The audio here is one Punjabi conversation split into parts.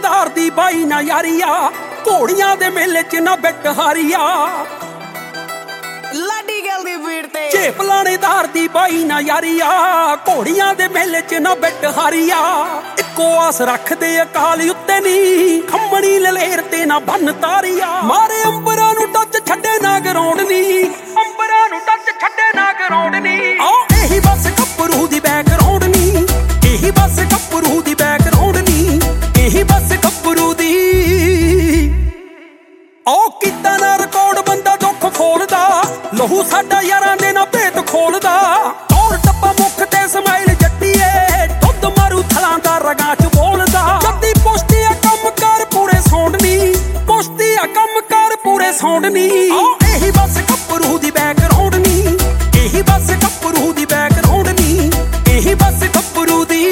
ਲਾਣੇਦਾਰ ਦੀ ਬਾਈ ਨਾ ਯਾਰੀਆ, ਘੋੜੀਆਂ ਦੇ ਮੇਲੇ ਚ ਨਾ ਬਿੱਟ ਹਾਰੀਆ। ਲਾਡੀ ਗੱਲ ਦੀ ਭੀੜ ਤੇ ਝੇਪ ਲਾਣੇਦਾਰ ਦੀ ਬਾਈ ਨਾ ਯਾਰੀਆ, ਘੋੜੀਆਂ ਦੇ ਮੇਲੇ ਚ ਨਾ ਬਿੱਟ ਹਾਰੀਆ। ਇੱਕੋ ਆਸ ਰੱਖਦੇ ਅਕਾਲ ਉੱਤੇ ਨੀ, ਖੰਮਣੀ ਲਲੇਰ ਤੇ ਨਾ ਬੰਨ ਤਾਰੀਆ। ਮਾਰੇ ਅੰਬਰਾਂ ਨੂੰ ਟੱਚ ਛੱਡੇ ਨਾ ਗਰਾਉਂਡ ਨੀ, ਅੰਬਰਾਂ ਨੂੰ ਟੱਚ ਛੱਡੇ ਨਾ ਗਰਾਉਂਡ ਨੀ। ਇਹੀ ਬਸ ਗੱਭਰੂ ਦੀ ਬੈਕਗਰਾਉਂਡ ਨੀ, ਇਹੀ ਬਸ ਗੱਭਰੂ ਦੀ ਬੈਕਗਰਾਉਂਡ ਨੀ, ਇਹੀ ਬਸ ਗੱਭਰੂ ਦੀ। ਕੀਤਾ ਨਾ ਰਿਕਾਰਡ ਬੰਦਾ ਦੁੱਖ ਖੋਲਦਾ, ਲਹੂ ਸਾਡਾ ਯਾਰਾਂ ਦੇ ਨਾ ਭੇਤ ਖੋਲਦਾ। ਟੌਰ ਟੱਪਾ ਮੁੱਖ ਤੇ ਸਮਾਈਲ ਜੱਟੀਏ, ਦੁੱਧ ਮਾਰੂ ਥਲਾਂ ਦਾ ਰਗਾਂ ਚ ਬੋਲਦਾ। ਜੱਦੀ ਪੁਸ਼ਤੀ ਆ ਕੰਮ ਕਰ ਪੂਰੇ ਸੌਂਡ ਨੀ, ਪੁਸ਼ਤੀ ਆ ਕੰਮ ਕਰ ਪੂਰੇ ਸੌਂਡ ਨੀ। ਇਹੀ ਬਸ ਗੱਭਰੂ ਦੀ ਬੈਕਗਰਾਉਂਡ ਨੀ, ਇਹੀ ਬਸ ਗੱਭਰੂ ਦੀ ਬੈਕਗਰਾਉਂਡ ਨੀ, ਇਹੀ ਬਸ ਗੱਭਰੂ ਦੀ।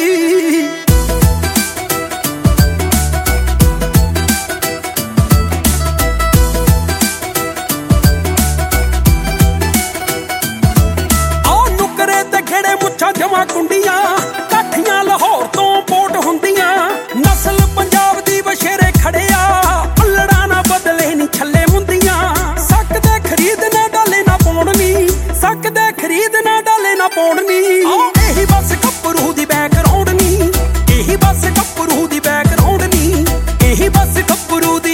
ਜਮਾ ਕੁੰਡੀਆਂ ਕਾਠੀਆਂ ਲਾਹੌਰ ਤੋਂ ਪੋਟ ਹੁੰਦੀਆਂ, ਨਸਲ ਪੰਜਾਬ ਦੀ ਵਸ਼ੇਰੇ ਖੜਿਆ। ਪੱਲੜਾ ਨਾ ਬਦਲੇ ਨੀ ਛੱਲੇ ਹੁੰਦੀਆਂ, ਸਕਦੇ ਖਰੀਦ ਨਾ ਡਾਲੇ ਨਾ ਪਾਉਣੀ, ਸਕਦੇ ਖਰੀਦ ਨਾ ਡਾਲੇ ਨਾ ਪਾਉਣੀ। ਇਹੀ ਬਸ ਗੱਭਰੂ ਦੀ ਬੈਕਗਰਾਉਂਡ ਨੀ, ਇਹੀ ਬਸ ਗੱਭਰੂ ਦੀ ਬੈਕਗਰਾਉਂਡ ਨੀ, ਇਹੀ ਬਸ ਗੱਭਰੂ ਦੀ।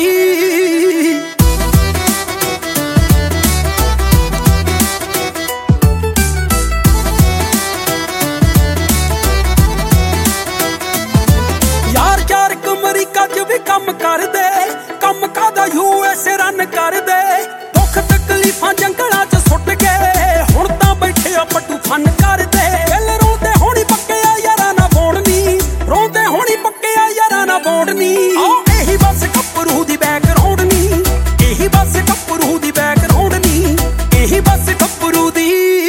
ਕੰਮ ਕਰਦੇ ਕੰਮ ਕਾਦਾ USA ਰਨ ਕਰਦੇ, ਦੁੱਖ ਤਕਲੀਫਾਂ ਜੰਗਲਾਂ ਚ ਸੁੱਟ ਕੇ ਹੁਣ ਤਾਂ ਬੈਠੇ ਆ ਪੱਟੂ ਫਨ ਕਰਦੇ। ਦਿਲ ਰੋਂਦੇ ਹੋਣੀ ਪੱਕਿਆ ਯਾਰਾਂ ਨਾ ਬੋੜਨੀ, ਰੋਂਦੇ ਹੋਣੀ ਪੱਕਿਆ ਯਾਰਾਂ ਨਾ ਬੋੜਨੀ। ਇਹੀ ਬਸ ਗੱਭਰੂ ਦੀ ਬੈਕਗਰਾਉਂਡ ਨੀ, ਇਹੀ ਬਸ ਗੱਭਰੂ ਦੀ ਬੈਕਗਰਾਉਂਡ ਨੀ, ਇਹੀ ਬਸ ਗੱਭਰੂ ਦੀ।